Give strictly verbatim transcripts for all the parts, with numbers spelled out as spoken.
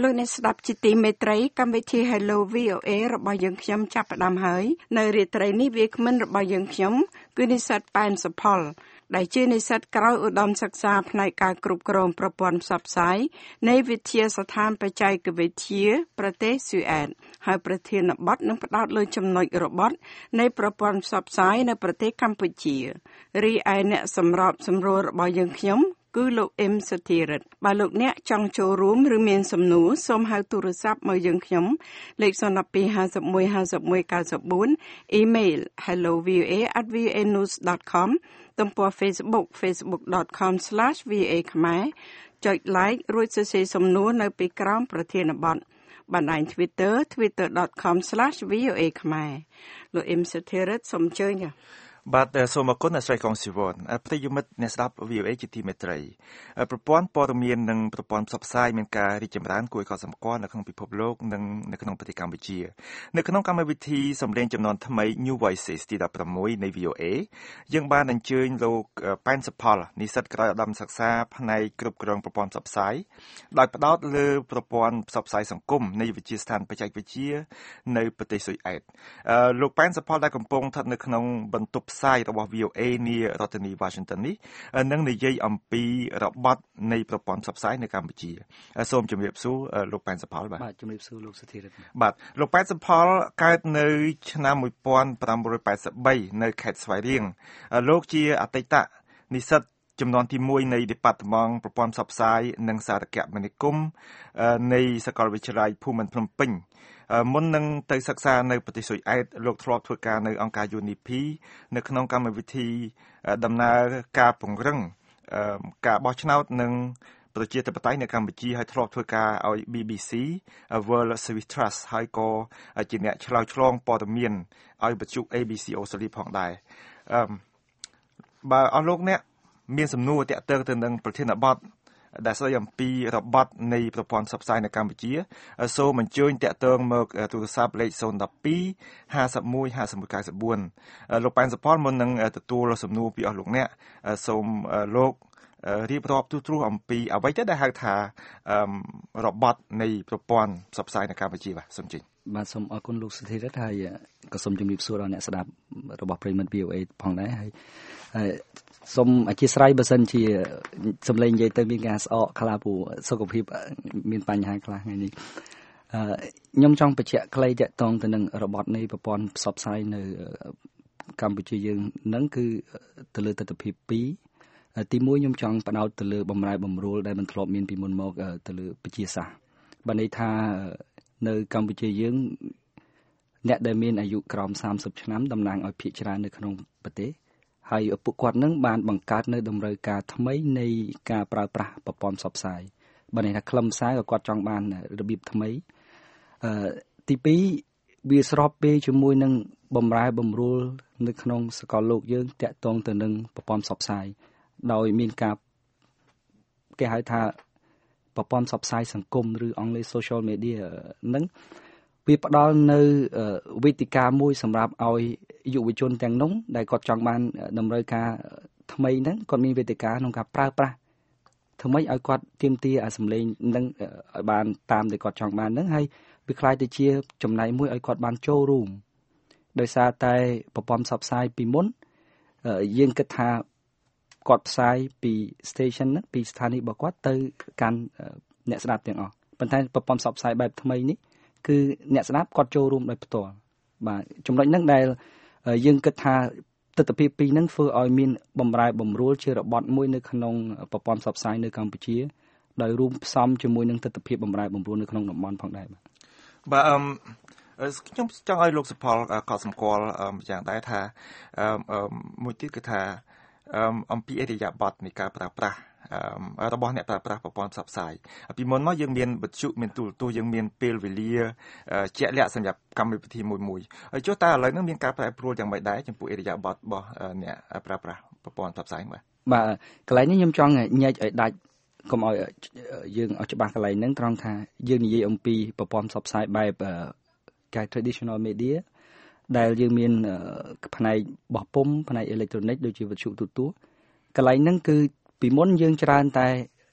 លោកអ្នកស្ដាប់ជាទីមេត្រីកម្មវិធី Hello វី អូ เอ របស់យើងខ្ញុំចាប់ផ្ដើមហើយនៅរាត្រីនេះវាគ្មិនរបស់យើងខ្ញុំគឺនិស្សិតប៉ែនសុផលដែលជានិស្សិតក្រៅឧត្តមសិក្សាផ្នែកការគ្រប់គ្រងប្រព័ន្ធផ្សព្វផ្សាយនៃវិទ្យាស្ថានបច្ចេកវិទ្យាប្រទេសស៊ុយអែតហើយប្រធានបទនឹងផ្ដោតលើចំណុចរបត់នៃប្រព័ន្ធផ្សព្វផ្សាយនៅប្រទេសកម្ពុជារីឯអ្នកសម្របសម្រួលរបស់យើងខ្ញុំគឺលោកអ៊ឹមសុធីរិទ្ធបើលោកអ្នកចង់ចូលរួមឬមានសំណួរសូមហៅទូរស័ព្ទមកយើងខ្ញុំលេខ zero one two five one five one nine four អ៊ីមែល hello v o a at v o a news dot com ទំព័រ Facebook facebook dot com slash v o a ខ្មែរចុច like រួចសរសេរសំណួរនៅពីក្រោមប្រធានបទបណ្ដាញ Twitter twitter dot com slash v o a ខ្មែរលោកអ៊ឹមសុធីរិទ្ធសូមអញ្ជើញបាទសូមអរគុណអ្នកស្រីកងស៊ីវ៉នប្រិយមិត្តអ្នកស្ដាប់ វី អូ เอ ជាទីមេត្រីប្រព័ន្ធព័ត៌មាននិងប្រព័ន្ធផ្សព្វផ្សាយមានការរីកចម្រើនគួរឲ្យកត់សម្គាល់នៅក្នុងពិភពលោកនិងនៅក្នុងប្រទេសកម្ពុជានៅក្នុងកម្មវិធីសម្លេងចំនួនថ្មី New Voices ទីដប់ប្រាំមួយនៃ វី អូ เอ យើងបានអញ្ជើញលោកប៉ែនសុផលនិស្សិតក្រៅឧត្តមសិក្សាផ្នែកគ្រប់គ្រងប្រព័ន្ធផ្សព្វផ្សាយដោយផ្ដោតលើប្រព័ន្ធផ្សព្វផ្សាយសង្គមនៃវិទ្យាស្ថានបច្ចេកវិទ្យានៅប្រទេសស៊ុយអែតលោកប៉ែនសុផលដែលកំពុងស្ថិតនៅក្នុងបន្ទប់ផ្សាយរបស់ វី អូ เอ នារដ្ឋធានី Washington នេះនឹងនិយាយអំពីរបត់នៃប្រព័ន្ធផ្សព្វផ្សាយនៅកម្ពុជាសូមជម្រាបសួរលោកប៉ែនសុផលបាទបាទជម្រាបសួរលោកសុធីរិទ្ធបាទលោកប៉ែនសុផលកើតនៅឆ្នាំnineteen eighty-threeនៅខេត្តស្វាយរៀងលោកជាអតីតនិស្សិតចំនួនទីoneនៃ Department ប្រព័ន្ធផ្សព្វផ្សាយនិងសារគមនាគមន៍នៃសាកលវិទ្យាល័យភូមិន្ទភ្នំពេញមុននឹងទៅសិក្សានៅប្រទេសស៊ុយអែតលោកធ្លាប់ធ្វើការនៅអង្គការ ยู เอ็น อี พี នៅក្នុងកម្មវិធីដំណើរការពង្រឹងការបោះឆ្នោតនិងប្រជាធិបតេយ្យនៅកម្ពុជាហើយធ្លាប់ធ្វើការឲ្យ ប៊ី ប៊ី ซี World Service Trust ហើយក៏ជាអ្នកឆ្លើយឆ្លងព័ត៌មានឲ្យវិទ្យុ เอ บี ซี Australia ផងដែរអឺបើអស់លោកអ្នកមានសំណួរទាក់ទងទៅនឹងប្រធានបទដែលស្ដីអំពីរបត់នៃប្រព័ន្ធផ្សព្វផ្សាយនៅកម្ពុជាសូមអញ្ជើញតាក់ទងមកទូរស័ព្ទលេខzero one two five one five one nine fourលោកប៉ែនសុផលមុននឹងទទួលសំណួរពីអស់លោកអ្នកសូមលោករៀបរាប់ទូទ្រូអំពីអ្វីទៅដែលហៅថារបត់នៃប្រព័ន្ធផ្សព្វផ្សាយនៅកម្ពុជាបាទសូមជិញបាទសូមអរគុណលោកសុធីរិទ្ធហើយក៏សូមជម្រាបសួរដល់អ្នកស្ដាប់របស់ប្រិយមិត្ត វី អូ เอ ផងដែរហើយសូមអធិស្ឋានបើសិនជាសំឡេងនិយាយទៅមានការស្អកខ្លះព្រោះសុខភាពមានបញ្ហាខ្លះថ្ងៃនេះខ្ញុំចង់បញ្ជាក់ខ្លីទាក់ទងទៅនឹងរបត់នៃប្រព័ន្ធផ្សព្វផ្សាយនៅកម្ពុជាយើងនឹងគឺទៅលើទិដ្ឋភាពពីរទីមួយខ្ញុំចង់ផ្ដោតទៅលើបម្រែបម្រួលដែលមិនធ្លាប់មានពីមុនមកទៅលើវិទ្យាសាស្ត្របានន័យថានៅកម្ពុជាយើងអ្នកដែលមានអាយុក្រោមthirtyឆ្នាំតំណាងឲ្យភាគច្រើននៅក្នុងប្រទេសហើយពួកគាត់នឹងបានបង្កើតនៅតម្រូវការថ្មីនៃការប្រើប្រាស់ប្រព័ន្ធផ្សព្វផ្សាយបានន័យថាខ្លឹមសារក៏គាត់ចង់បានរបៀបថ្មីអឺទីពីរវាស្របពេលជាមួយនឹងបំរែបំរួលនៅក្នុងសកលលោកយើងតាក់ទងទៅនឹងប្រព័ន្ធផ្សព្វផ្សាយដោយមានការគេហៅថាប្រព័ន្ធផ្សព្វផ្សាយសង្គមឬអង់គ្លេស social media នឹងវាផ្ដល់នៅវេទិកាមួយសម្រាប់ឲ្យយុវជនទាំងនោះដែលគាត់ចង់បានតម្រូវការថ្មីហ្នឹងគាត់មានវេទិកាក្នុងការប្រើប្រាស់ធ្វើម៉េចឲ្យគាត់ទាមទារអាសម្លេងហ្នឹងឲ្យបានតាមដែលគាត់ចង់បានហ្នឹងហើយវាខ្លាយទៅជាចំណែកមួយឲ្យគាត់បានចូលរួមដោយសារតែប្រព័ន្ធផ្សព្វផ្សាយពីមុនយើងគិតថាគាត់ផ្សាយពី station ហ្នឹងពីស្ថានីយ៍របស់គាត់ទៅកាន់អ្នកស្ដាប់ទាំងអស់ប៉ុន្តែប្រព័ន្ធផ្សព្វផ្សាយបែបថ្មីនេះគឺអ្នកស្ដាប់គាត់ចូលរួមដោយផ្ទាល់បាទចំណុចហ្នឹងដែលយើងគិតថាទិដ្ឋភាពពីរហ្នឹងធ្វើឲ្យមានបំរែបំរួលជារបត់មួយនៅក្នុងប្រព័ន្ធផ្សព្វផ្សាយនៅកម្ពុជាដោយរួមផ្សំជាមួយនឹងទិដ្ឋភាពបំរែបំរួលនៅក្នុងតំបន់ផងដែរបាទបាទអឺខ្ញុំចង់ឲ្យលោកសុផលកត់សម្គាល់យ៉ាងដែរថាអឺមួយទៀតគឺថាអំពីអរិយាប័ត្រនៃការប្រើប្រាស់របស់អ្នកប្រើប្រាស់ប្រព័ន្ធផ្សព្វផ្សាយពីមុនមកយើងមានវិទ្យុមានទូរទស្សន៍យើងមានពេលវេលាជាក់លាក់សម្រាប់កម្មវិធីមួយមួយហើយចុះតើឥឡូវនេះមានការប្រែប្រួលយ៉ាងម៉េចដែរចំពោះអរិយាប័ត្ររបស់អ្នកប្រើប្រាស់ប្រព័ន្ធផ្សព្វផ្សាយបាទបាទកន្លែងនេះខ្ញុំចង់ញែកឲ្យដាច់កុំឲ្យយើងឲ្យច្បាស់កន្លែងហ្នឹងត្រង់ថាយើងនិយាយអំពីប្រព័ន្ធផ្សព្វផ្សាយបែបគេ traditional media ដែលយើងមានផ្នែកបោះពុម្ពផ្នែកអេឡិចត្រូនិកដូចជាវិទ្យុទូរទស្សន៍កន្លែងហ្នឹងគឺពីមុនយើងច្រើនតែ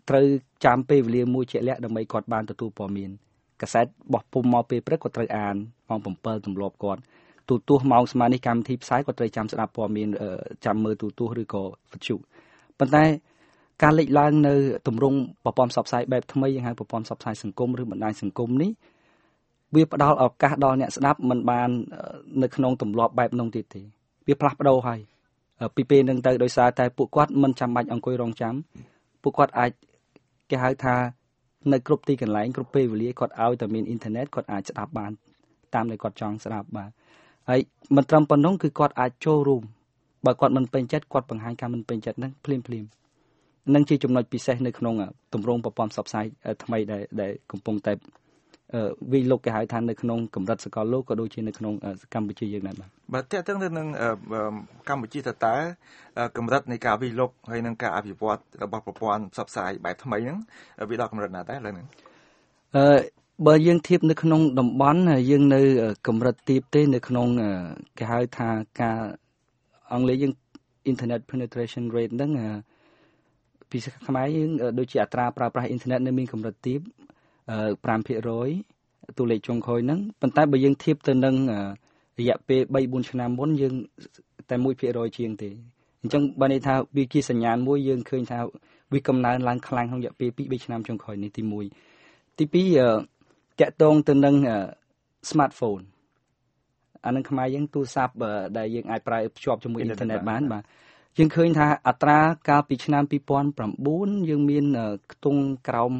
ត្រូវចាំពេលវេលាមួយជាក់លាក់ដើម្បីគាត់បានទទួលព័ត៌មានកសែតបោះពុំមកពេលព្រឹកគាត់ត្រូវអានម៉ោង7ទម្លាប់គាត់ទូទស្សន៍ម៉ោងស្មើនេះកម្មវិធីផ្សាយគាត់ត្រូវចាំស្ដាប់ព័ត៌មានចាំមើលទូទស្សន៍ឬក៏វិទ្យុប៉ុន្តែការលេចឡើងនៅទម្រង់ប្រព័ន្ធផ្សព្វផ្សាយបែបថ្មីយ៉ាងហៅប្រព័ន្ធផ្សព្វផ្សាយសង្គមឬបណ្ដាញសង្គមនេះវាផ្ដល់ឱកាសដល់អ្នកស្ដាប់មិនបាននៅក្នុងទម្លាប់បែបនោះទៀតទេវាផ្លាស់ប្ដូរហើយពីពេលនឹងទៅដោយសារតែពួកគាត់មិនចាំបាច់អង្គុយរងចាំពួកគាត់អាចគេហៅថានៅគ្រប់ទីកន្លែងគ្រប់ពេលវេលាគាត់ឲ្យតែមានអ៊ីនធឺណិតគាត់អាចស្ដាប់បានតាមដែលគាត់ចង់ស្ដាប់បាទហើយមិនត្រឹមប៉ុណ្ណឹងគឺគាត់អាចចូលរួមបើគាត់មិនពេញចិត្តគាត់បង្ហាញការមិនពេញចិត្តហ្នឹងភ្លាមភ្លាមនឹងជាចំណុចពិសេសនៅក្នុងទម្រង់ប្រព័ន្ធផ្សព្វផ្សាយថ្មីដែលដែលកំពុងតែវិលោកគេហៅថានៅក្នុងកម្រិតសកលលោកក៏ដូចជានៅក្នុងកម្ពុជាយើងដែរបាទបាទតើតើនឹងកម្ពុជាតើតើកម្រិតនៃការវិលុកហើយនឹងការអភិវឌ្ឍរបស់ប្រព័ន្ធផ្សព្វផ្សាយបែបថ្មីហ្នឹងវាដល់កម្រិតណាដែរឡើយហ្នឹងអឺបើយើងធៀបនៅក្នុងតំបន់យើងនៅកម្រិតទាបទេនៅក្នុងគេហៅថាការអង់គ្លេសយើង internet penetration rate ហ្នឹងពីខ្មែរយើងដូចជាអត្រាប្រើប្រាស់អ៊ីនធឺណិតនៅមានកម្រិតទាប5%តួលេខចុងក្រោយហ្នឹងប៉ុន្តែបើយើងធៀបទៅនឹងរយៈពេល3 4ឆ្នាំមុនយើងតែ1% ជាងទេអញ្ចឹងបើន័យថាវាជាសញ្ញាណមួយយើងឃើញថាវាកំណើនឡើងខ្លាំងក្នុងរយៈពេល2 3ឆ្នាំចុងក្រោយនេះទី1ទី2តាក់ទងទៅនឹង smartphone អានឹងខ្មែរយើងទូរស័ព្ទដែលយើងអាចប្រើភ្ជាប់ជាមួយអ៊ីនធឺណិតបានបាទយើងឃើញថាអត្រាកាលពីឆ្នាំ2009យើងមានខ្ទង់ក្រោម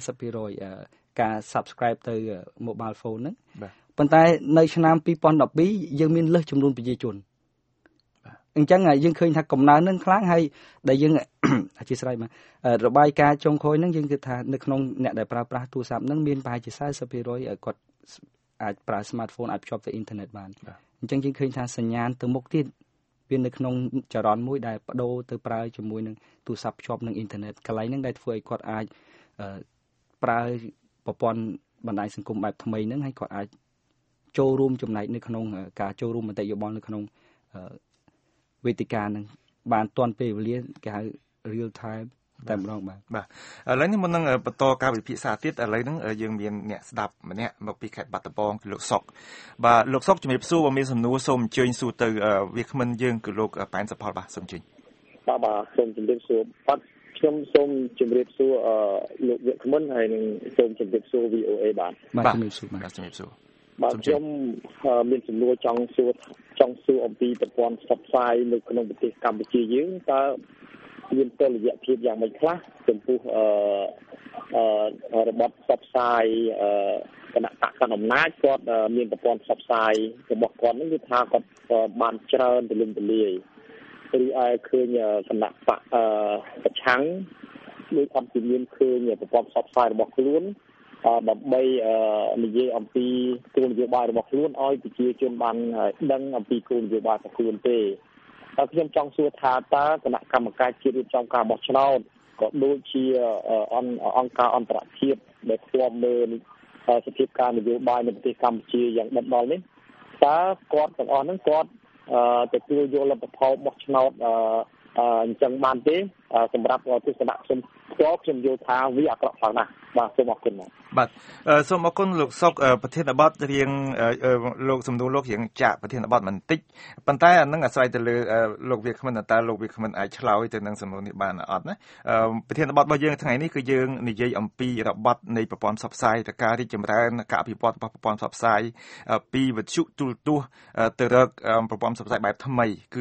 50%ការ subscribe ទៅ mobile phone ហ្នឹងប៉ុន្តែនៅឆ្នាំ2012យើងមានលើសចំនួនប្រជាជនអញ្ចឹងយើងឃើញថាកំណើននឹងខ្លាំងហើយដែលយើងអធិស្ឋានមករបាយការណ៍ចុងក្រោយហ្នឹងយើងគិតថានៅក្នុងអ្នកដែលប្រើប្រាស់ទូរស័ព្ទហ្នឹងមានប្រហែលជា40%គាត់អាចប្រើ smartphone អាចភ្ជាប់ទៅអ៊ីនធឺណិតបានអញ្ចឹងយើងឃើញថាសញ្ញាណទៅមុខទៀតវានៅក្នុងចរន្តមួយដែលបដូរទៅប្រើជាមួយនឹងទូរស័ព្ទភ្ជាប់នឹងអ៊ីនធឺណិតកន្លែងហ្នឹងដែលធ្វើឲ្យគាត់អាចប្រើប្រព័ន្ធបណ្ដាញសង្គមបែបថ្មីហ្នឹងហើយគាត់អាចចូលរួមចំណែកនៅក្នុងការចូលរួមមតិយោបល់នៅក្នុងវេទិកាហ្នឹងបានទាន់ពេលវេលាគេហៅ real time តែម្ដងបាទបាទឥឡូវនេះមុននឹងបន្តការវិភាសាទៀតឥឡូវហ្នឹងយើងមានអ្នកស្ដាប់ម្នាក់មកពីខេត្តបាត់ដំបងគឺលោកសុកបាទលោកសុកជំរាបសួរបើមានសំណួរសូមអញ្ជើញសួរទៅវាគ្មិនយើងគឺលោកប៉ែនសុផលបាទសូមអញ្ជើញបាទបាទសូមជម្រាបសួរបាទខ្ញុំសូមជម្រាបសួរលោកវាគ្មិនហើយនឹងសូមជម្រាបសួរ វី អូ អេ បាទបាទជំរាបសួរបាទជំរាបសួរបាទខ្ញុំមានសំណួរចង់សួរចង់សួរអំពីប្រព័ន្ធផ្សព្វផ្សាយនៅក្នុងប្រទេសកម្ពុជាយើងតើមានតុល្យភាពយ៉ាងម៉េចខ្លះចំពោះអឺអឺរបបផ្សព្វផ្សាយអឺគណៈបកកណ្ដាលអំណាចគាត់មានប្រព័ន្ធផ្សព្វផ្សាយរបស់គាត់នឹងគឺថាគាត់បានច្រើនទូលំទូលាយឬឯឃើញគណៈបកអឺប្រឆាំងដូចអត់ជំនាញឃើញប្រព័ន្ធផ្សព្វផ្សាយរបស់ខ្លួនដើម្បីនិយាយអំពីគោលនយោបាយរបស់ខ្លួនឲ្យប្រជាជនបានដឹងអំពីគោលនយោបាយរបស់ខ្លួនទេតែខ្ញុំចង់សួរថាតើគណៈកម្មការជាតិរៀបចំការបោះឆ្នោតក៏ដូចជាអង្គការអន្តរជាតិដែលឃ្លាំមើលសភាពការនយោបាយនៅប្រទេសកម្ពុជាយ៉ាងដិតដល់នេះតើគាត់ទាំងអស់ហ្នឹងគាត់ទទួលយកលទ្ធផលបោះឆ្នោតអញ្ចឹងបានទេសម្រាប់ទស្សនៈខ្ញុំផ្ទាល់ខ្ញុំយល់ថាវាអាក្រក់ខ្លាំងណាស់បាទសូមអរគុណបាទសូមអរគុណលោកសុកប្រធានបទរៀងលោកសំណួរលោករៀងចាក់ប្រធានបទបន្តិចប៉ុន្តែអានឹងអាស្រ័យទៅលើលោកវាគ្មិនតើលោកវាគ្មិនអាចឆ្លើយទៅនឹងសំណួរនេះបានអត់ណាប្រធានបទរបស់យើងថ្ងៃនេះគឺយើងនិយាយអំពីរបត់នៃប្រព័ន្ធផ្សព្វផ្សាយទៅការរីកចម្រើនការអភិវឌ្ឍរបស់ប្រព័ន្ធផ្សព្វផ្សាយពីវិទ្យុទូរទស្សន៍ទៅរកប្រព័ន្ធផ្សព្វផ្សាយបែបថ្មីគឺ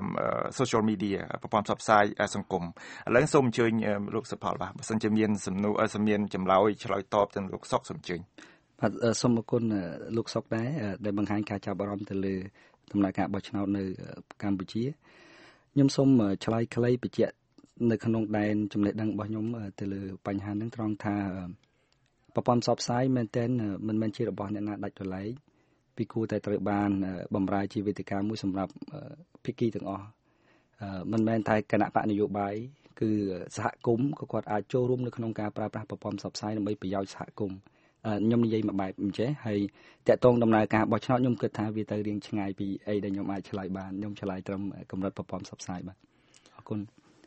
social media ប្រព័ន្ធផ្សព្វផ្សាយសង្គមឥឡូវសូមអញ្ជើញលោកសុផលបាទបើសិនជាមានសំណួរសំមានចម្លើយឆ្លើយតបទៅលោកសុកសូមអញ្ជើញបាទសូមអរគុណលោកសុកដែរដែលបង្ហាញការចាប់អារម្មណ៍ទៅលើដំណើរការបោះឆ្នោតនៅកម្ពុជាខ្ញុំសូមឆ្លើយខ្លីបញ្ជាក់នៅក្នុងដែនចំណេះដឹងរបស់ខ្ញុំទៅលើបញ្ហានេះត្រង់ថាប្រព័ន្ធផ្សព្វផ្សាយមែនទែនមិនមែនជារបស់អ្នកណាដាច់ដោយឡែកពីគួរតែត្រូវបានបម្រើជាវេទិកាមួយសម្រាប់ភាគីទាំងអស់មិនមែនតែគណៈបកនយោបាយគឺសហគមន៍ក៏គាត់អាចចូលរួមនៅក្នុងការប្រើប្រាស់ប្រព័ន្ធផ្សព្វផ្សាយដើម្បីប្រយោជន៍សហគមន៍ខ្ញុំនិយាយមួយបែបអញ្ចឹងហើយតាក់ទងដំណើរការបោះឆ្នោតខ្ញុំគិតថាវាទៅរៀងឆ្ងាយពីអីដែលខ្ញុំអាចឆ្លើយបានខ្ញុំឆ្លើយត្រឹមកម្រិតប្រព័ន្ធផ្សព្វផ្សាយបាទអរគុណ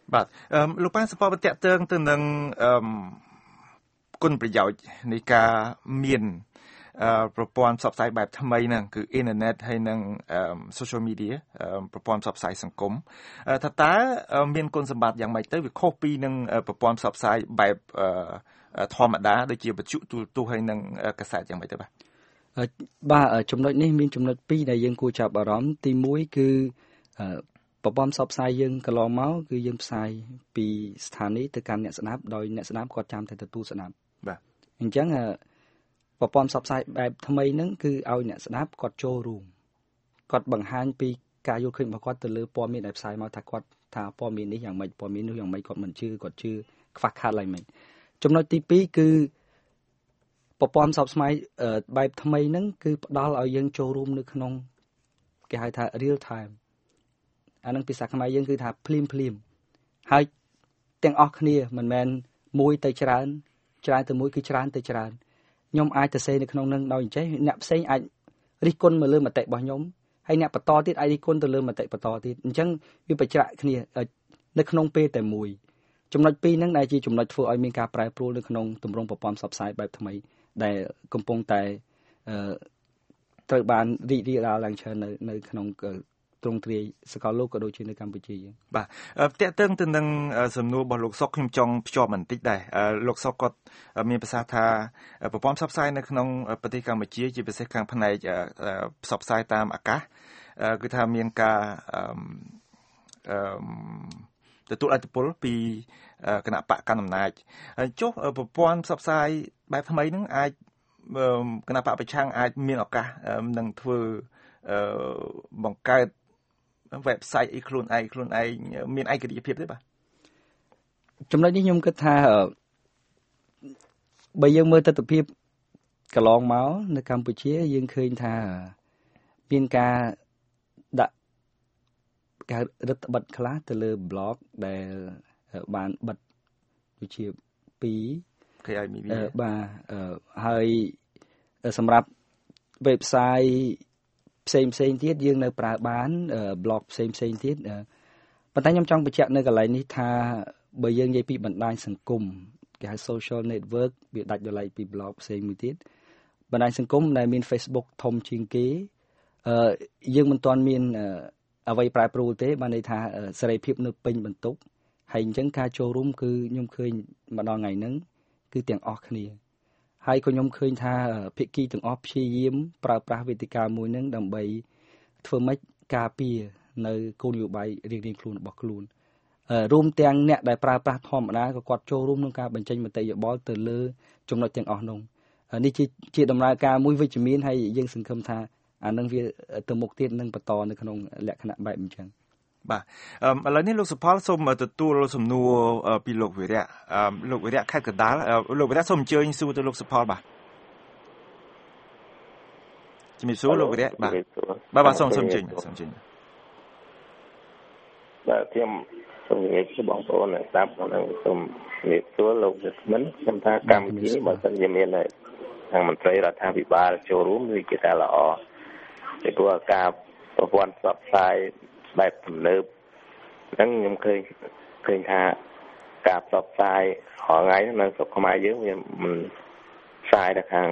បាទអឺលោកប៉ាន់សពតតតើងទៅនឹងអឺគុណប្រយោជន៍នៃការមានអឺប្រព័ន្ធផ្សព្វផ្សាយបែបថ្មីហ្នឹងគឺអ៊ីនធឺណិតហើយនិង social media ប្រព័ន្ធផ្សព្វផ្សាយសង្គមថាតើមានគុណសម្បត្តិយ៉ាងម៉េចទៅវាខុសពីនឹងប្រព័ន្ធផ្សព្វផ្សាយបែបធម្មតាដូចជាវិទ្យុទូរទស្សន៍ហើយនិងកាសែតយ៉ាងម៉េចទៅបាទបាទចំណុចនេះមានចំណុចពីរដែលយើងគួរចាប់អារម្មណ៍ទីមួយគឺប្រព័ន្ធផ្សព្វផ្សាយយើងកន្លងមកគឺយើងផ្សាយពីស្ថានីយ៍ទៅកាន់អ្នកស្ដាប់ដោយអ្នកស្ដាប់គាត់ចាំតែទទួលស្ដាប់បាទអញ្ចឹងប្រព័ន្ធផ្សព្វផ្សាយបែបថ្មីហ្នឹងគឺឲ្យអ្នកស្ដាប់គាត់ចូលរួមគាត់បង្ហាញពីការយល់ឃើញរបស់គាត់ទៅលើព័ត៌មានដែលផ្សាយមកថាគាត់ថាព័ត៌មាននេះយ៉ាងម៉េចព័ត៌មាននោះយ៉ាងម៉េចគាត់មិនជឿគាត់ជឿខ្វះខាតឡើងម៉េចចំណុចទីពីរគឺប្រព័ន្ធផ្សព្វផ្សាយបែបថ្មីហ្នឹងគឺផ្ដល់ឲ្យយើងចូលរួមនៅក្នុងគេហៅថា real time អានឹងភាសាខ្មែរយើងគឺថាភ្លាមភ្លាមហើយទាំងអស់គ្នាមិនមែនមួយទៅច្រើនច្រើនទៅមួយគឺច្រើនទៅច្រើនខ្ញុំអាចទៅសេនៅក្នុងនឹងដោយអញ្ចេះអ្នកផ្សេងអាចរិះគន់មកលើមតិរបស់ខ្ញុំហើយអ្នកបន្តទៀតអាចរិះគន់ទៅលើមតិបន្តទៀតអញ្ចឹងវាប្រច្រាក់គ្នានៅក្នុងពេលតែមួយចំណុចពីរហ្នឹងដែលជាចំណុចធ្វើឲ្យមានការប្រែប្រួលនៅក្នុងទម្រង់ប្រព័ន្ធផ្សព្វផ្សាយបែបថ្មីដែលកំពុងតែត្រូវបានរីករាលដាលឡើងច្រើននៅនៅក្នុងទ្រង់ទ្រាយសកលលោកក៏ដូចជានៅកម្ពុជាយើងបាទតកតឹងទៅនឹងសំណួររបស់លោកសុកខ្ញុំចង់ភ្ជាប់បន្តិចដែរលោកសុកគាត់មានប្រសាសន៍ថាប្រព័ន្ធផ្សព្វផ្សាយនៅក្នុងប្រទេសកម្ពុជាជាពិសេសខាងផ្នែកផ្សព្វផ្សាយតាមអាកាសគឺថាមានការអឺទទួលឥទ្ធិពលពីគណៈបកកណ្ដាលអំណាចហើយចុះប្រព័ន្ធផ្សព្វផ្សាយបែបថ្មីហ្នឹងអាចគណៈបកប្រឆាំងអាចមានឱកាសនឹងធ្វើបង្កើត website អីខ្លួនឯងខ្លួនឯងមានឯករាជ្យភាពទេបាទចំណុចនេះខ្ញុំគិតថាបើយើងមើលទស្សនវិជ្ជាកន្លងមកនៅកម្ពុជាយើងឃើញថាមានការដាក់ការរដ្ឋបិទខ្លះទៅលើ blog ដែលបានបិទដូចជាពីរគេឲ្យមានបាទហើយសម្រាប់ website ផ្សេងផ្សេងទៀតយើងនៅប្រើបាន blog ផ្សេងផ្សេងទៀតប៉ុន្តែខ្ញុំចង់បញ្ជាក់នៅកន្លែងនេះថាបើយើងនិយាយពីបណ្ដាញសង្គមគេហៅ social network វាដាច់ដោយឡែកពី blog ផ្សេងមួយទៀតបណ្ដាញសង្គមដែលមាន Facebook ធំជាងគេយើងមិនទាន់មានអ្វីប្រែប្រួលទេបានន័យថាសេរីភាពនៅពេញបន្ទុកហើយអញ្ចឹងការចូលរួមគឺខ្ញុំឃើញម្ដងថ្ងៃហ្នឹងគឺទាំងអស់គ្នាហើយក៏ខ្ញុំឃើញថាភាគីទាំងអស់ព្យាយាមប្រើប្រាស់វេទិកាមួយហ្នឹងដើម្បីធ្វើម៉េចការពារនៅគោលនយោបាយរៀងៗខ្លួនរបស់ខ្លួនរួមទាំងអ្នកដែលប្រើប្រាស់ធម្មតាក៏គាត់ចូលរួមក្នុងការបញ្ចេញមតិយោបល់ទៅលើចំណុចទាំងអស់នោះនេះជាជាដំណើរការមួយវិជ្ជមានហើយយើងសង្ឃឹមថាអានឹងវាទៅមុខទៀតនឹងបន្តនៅក្នុងលក្ខណៈបែបអញ្ចឹងបាទឥឡូវនេះលោកសុផលសូមទទួលសំណួរពីលោកវិរៈលោកវិរៈខេត្តកណ្ដាលលោកវិរៈសូមអញ្ជើញសួរទៅលោកសុផលបាទជំរាបសួរលោកវិរៈបាទបាទបាទសូមសូមអញ្ជើញសូមអញ្ជើញបាទខ្ញុំសូមនិយាយបងប្អូនស្ដាប់នឹងសូមជំរាបសួរលោកវិក្កាមិនខ្ញុំថាកម្ពុជាបើសិនជាមានខាងមន្ត្រីរដ្ឋាភិបាលចូលរួមវាជាតែល្អពីព្រោះការប្រព័ន្ធផ្សព្វផ្សាយបែបទំនើបហ្នឹងខ្ញុំឃើញឃើញថាការផ្សព្វផ្សាយរាល់ថ្ងៃនៅស្រុកខ្មែរយើងវាមិនផ្សាយទៅខាង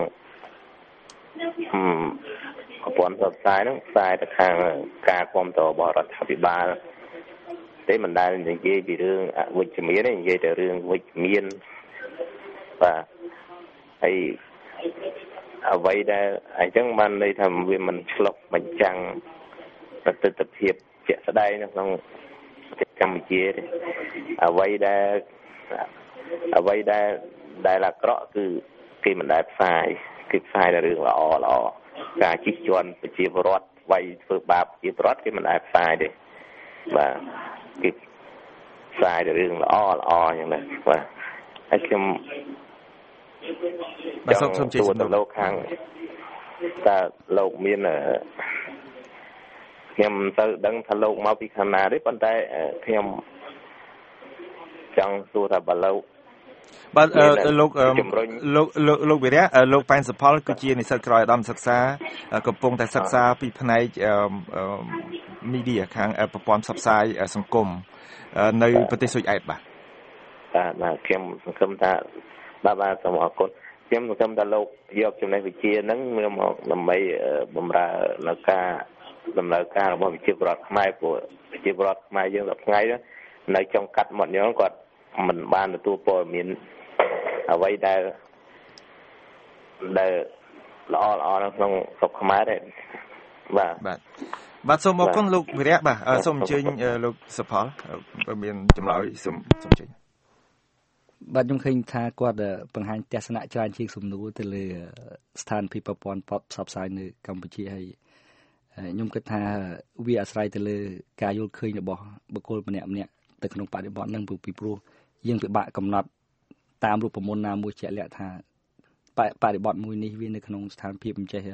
ប្រព័ន្ធផ្សព្វផ្សាយហ្នឹងផ្សាយទៅខាងការគ្រប់គ្រងរបស់រដ្ឋាភិបាលតែមិនដែលនិយាយពីរឿងអវិជ្ជមានទេនិយាយតែរឿងវិជ្ជមានបាទហើយអ្វីដែលអញ្ចឹងបានន័យថាវាមិនឆ្លុះបញ្ចាំងទស្សនវិជ្ជាជាក់ស្ដែងនៅក្នុងកម្ពុជាទេអ្វីដែលអ្វីដែលដែលអាក្រក់គឺគេមិនដែលផ្សាយគេផ្សាយតែរឿងល្អល្អការជិះជាន់ប្រជាពលរដ្ឋវាយធ្វើបាបប្រជាពលរដ្ឋគេមិនដែលផ្សាយទេបាទគេផ្សាយតែរឿងល្អល្អយ៉ាងណាបាទហើយខ្ញុំបាទសូមសូមជម្រាបទៅលោកខាងតើលោកមានខ្ញុំទៅដឹងថាលោកមកពីខាងណាទេប៉ុន្តែខ្ញុំចង់សួរថាបើលោកបាទលោកលោកលោកលោកវិរៈលោកប៉ែនសុផលគឺជានិស្សិតក្រោយឧត្តមសិក្សាកំពុងតែសិក្សាពីផ្នែក media ខាងប្រព័ន្ធផ្សព្វផ្សាយសង្គមនៅប្រទេសស៊ុយអែតបាទបាទបាទខ្ញុំសង្ឃឹមថាបាទបាទសូមអរគុណខ្ញុំសង្ឃឹមថាលោកយកចំណេះវិជ្ជាហ្នឹងមកដើម្បីបម្រើនៅការដំណើរការរបស់ប្រជាពលរដ្ឋខ្មែរព្រោះប្រជាពលរដ្ឋខ្មែរយើងដល់ថ្ងៃនេះនៅចុងកាត់មាត់ញងគាត់មិនបានទទួលព័ត៌មានអ្វីដែលដែលល្អល្អនៅក្នុងស្រុកខ្មែរទេបាទបាទបាទសូមអរគុណលោកវិរៈបាទសូមអញ្ជើញលោកសុផលបើមានចម្លើយសូមសូមអញ្ជើញបាទខ្ញុំឃើញថាគាត់បង្ហាញទស្សនៈច្រើនជាងសំណួរទៅលើស្ថានភាពប្រព័ន្ធផ្សព្វផ្សាយនៅកម្ពុជាហើយខ្ញុំគិតថាវាអាស្រ័យទៅលើការយល់ឃើញរបស់បុគ្គលម្នាក់ម្នាក់ទៅក្នុងបរិបទហ្នឹងពីព្រោះយើងពិបាកកំណត់តាមរូបមន្តណាមួយជាក់លាក់ថាបរិបទមួយនេះវានៅក្នុងស្ថានភាពអញ្ចេះ